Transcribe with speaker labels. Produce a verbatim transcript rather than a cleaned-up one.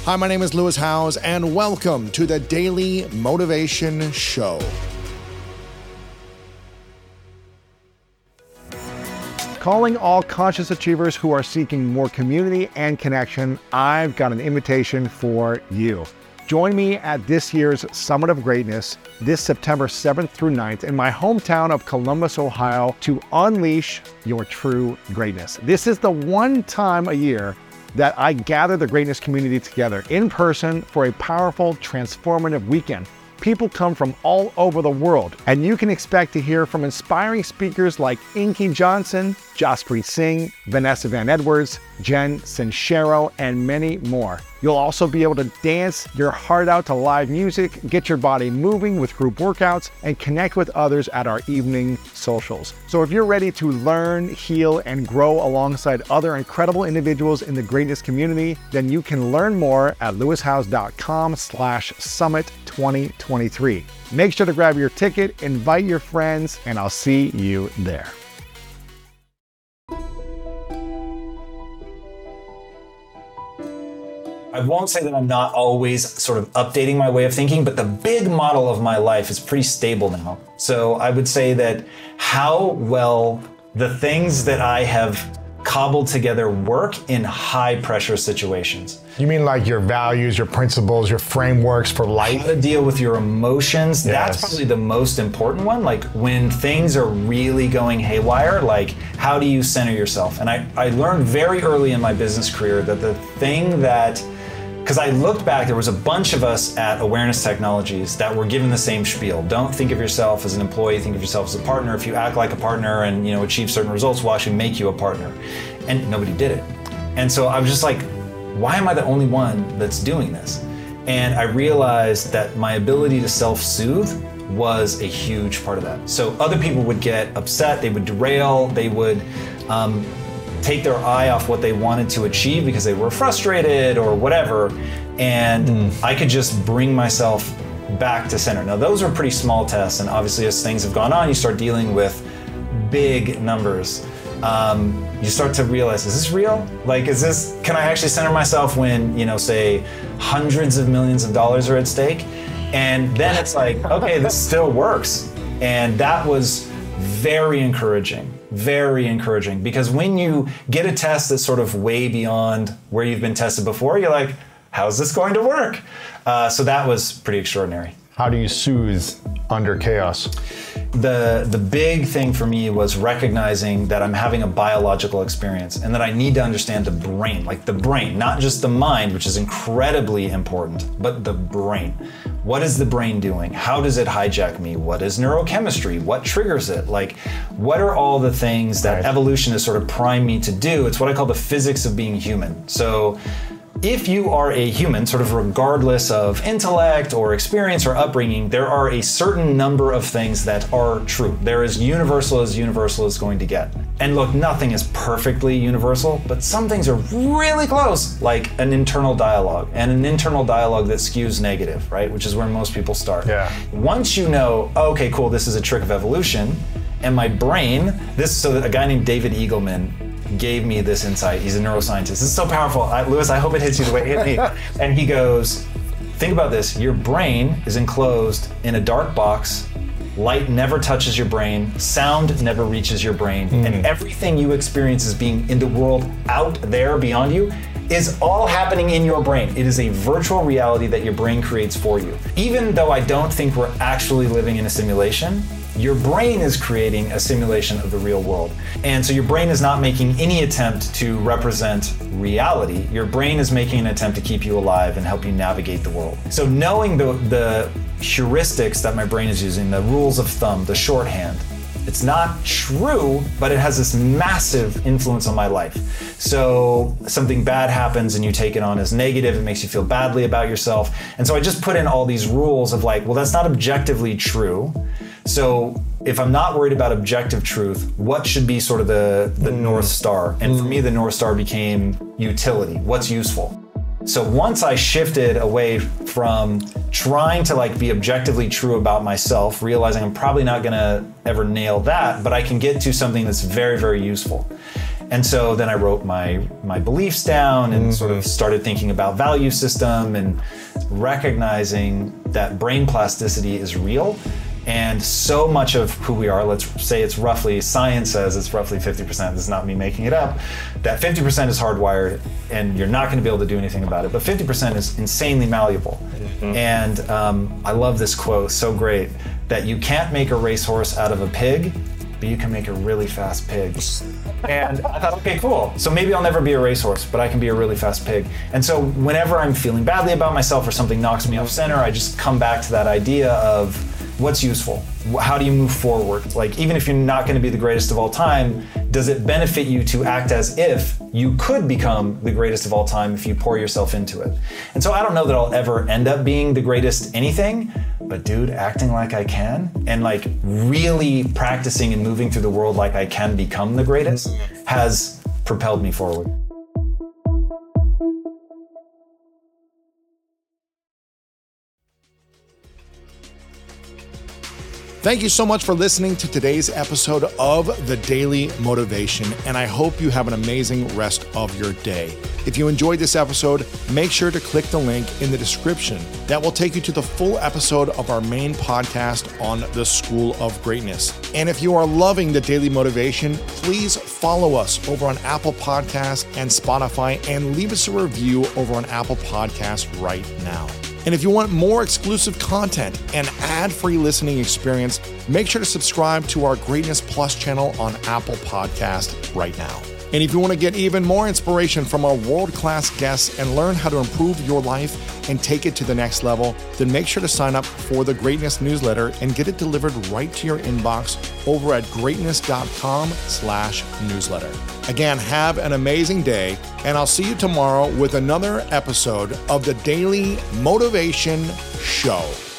Speaker 1: Hi, my name is Lewis Howes, and welcome to the Daily Motivation Show. Calling all conscious achievers who are seeking more community and connection, I've got an invitation for you. Join me at this year's Summit of Greatness this September seventh through ninth in my hometown of Columbus, Ohio, to unleash your true greatness. This is the one time a year that I gather the greatness community together in person for a powerful, transformative weekend. People come from all over the world, and you can expect to hear from inspiring speakers like Inky Johnson, Jaspreet Singh, Vanessa Van Edwards, Jen Sincero, and many more. You'll also be able to dance your heart out to live music, get your body moving with group workouts, and connect with others at our evening socials. So if you're ready to learn, heal, and grow alongside other incredible individuals in the greatness community, then you can learn more at lewishowes.com slash summit 2023. Make sure to grab your ticket, invite your friends, and I'll see you there.
Speaker 2: I won't say that I'm not always sort of updating my way of thinking, but the big model of my life is pretty stable now. So I would say that how well the things that I have cobbled together work in high pressure situations.
Speaker 3: You mean like your values, your principles, your frameworks for life?
Speaker 2: How to deal with your emotions.
Speaker 3: Yes.
Speaker 2: That's probably the most important one. Like when things are really going haywire, like how do you center yourself? And I, I learned very early in my business career that the thing that Because I looked back, there was a bunch of us at Awareness Technologies that were given the same spiel. Don't think of yourself as an employee, think of yourself as a partner. If you act like a partner and you know achieve certain results, we'll actually make you a partner. And nobody did it. And so I was just like, why am I the only one that's doing this? And I realized that my ability to self-soothe was a huge part of that. So other people would get upset, they would derail, they would um, take their eye off what they wanted to achieve because they were frustrated or whatever, and mm. I could just bring myself back to center. Now those are pretty small tests, and obviously as things have gone on, you start dealing with big numbers. Um, you start to realize, is this real? Like, is this, can I actually center myself when, you know, say hundreds of millions of dollars are at stake? And then it's like, okay, this still works. And that was very encouraging. Very encouraging, because when you get a test that's sort of way beyond where you've been tested before, you're like, how's this going to work? Uh, so that was pretty extraordinary.
Speaker 3: How do you soothe under chaos?
Speaker 2: The the big thing for me was recognizing that I'm having a biological experience and that I need to understand the brain, like the brain, not just the mind, which is incredibly important, but the brain. What is the brain doing? How does it hijack me? What is neurochemistry? What triggers it? Like, what are all the things that right. evolution has sort of primed me to do? It's what I call the physics of being human. So if you are a human, sort of regardless of intellect or experience or upbringing, there are a certain number of things that are true. They're as universal as universal is going to get. And look, nothing is perfectly universal, but some things are really close, like an internal dialogue, and an internal dialogue that skews negative, right? Which is where most people start.
Speaker 3: Yeah.
Speaker 2: Once you know, okay, cool, this is a trick of evolution, and my brain, this, so a guy named David Eagleman gave me this insight. He's a neuroscientist. This is so powerful. I, Lewis, I hope it hits you the way it hit me. And he goes, think about this. Your brain is enclosed in a dark box. Light never touches your brain. Sound never reaches your brain. Mm. And everything you experience as being in the world out there beyond you is all happening in your brain. It is a virtual reality that your brain creates for you. Even though I don't think we're actually living in a simulation, your brain is creating a simulation of the real world. And so your brain is not making any attempt to represent reality. Your brain is making an attempt to keep you alive and help you navigate the world. So knowing the, the heuristics that my brain is using, the rules of thumb, the shorthand, it's not true, but it has this massive influence on my life. So something bad happens and you take it on as negative, it makes you feel badly about yourself. And so I just put in all these rules of like, well, that's not objectively true. So if I'm not worried about objective truth, what should be sort of the, the mm. North Star? And mm. for me, the North Star became utility. What's useful? So once I shifted away from trying to like be objectively true about myself, realizing I'm probably not gonna ever nail that, but I can get to something that's very, very useful. And so then I wrote my my beliefs down and mm-hmm. sort of started thinking about value system and recognizing that brain plasticity is real. And so much of who we are, let's say it's roughly, science says it's roughly fifty percent, this is not me making it up, that fifty percent is hardwired and you're not gonna be able to do anything about it, but fifty percent is insanely malleable. Mm-hmm. And um, I love this quote, so great, that you can't make a racehorse out of a pig, but you can make a really fast pig. And I thought, okay, cool. So maybe I'll never be a racehorse, but I can be a really fast pig. And so whenever I'm feeling badly about myself or something knocks me off center, I just come back to that idea of what's useful? How do you move forward? Like, even if you're not going to be the greatest of all time, does it benefit you to act as if you could become the greatest of all time if you pour yourself into it? And so I don't know that I'll ever end up being the greatest anything, but dude, acting like I can and like really practicing and moving through the world like I can become the greatest has propelled me forward.
Speaker 3: Thank you so much for listening to today's episode of The Daily Motivation, and I hope you have an amazing rest of your day. If you enjoyed this episode, make sure to click the link in the description. That will take you to the full episode of our main podcast on the School of Greatness. And if you are loving The Daily Motivation, please follow us over on Apple Podcasts and Spotify and leave us a review over on Apple Podcasts right now. And if you want more exclusive content and ad-free listening experience, make sure to subscribe to our Greatness Plus channel on Apple Podcast right now. And if you want to get even more inspiration from our world-class guests and learn how to improve your life and take it to the next level, then make sure to sign up for the Greatness newsletter and get it delivered right to your inbox over at greatness.com slash newsletter. Again, have an amazing day, and I'll see you tomorrow with another episode of the Daily Motivation Show.